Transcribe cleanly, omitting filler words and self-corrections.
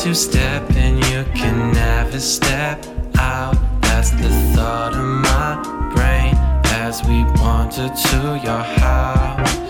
you step in, you can never step out. That's the thought of my brain as we wander to your house.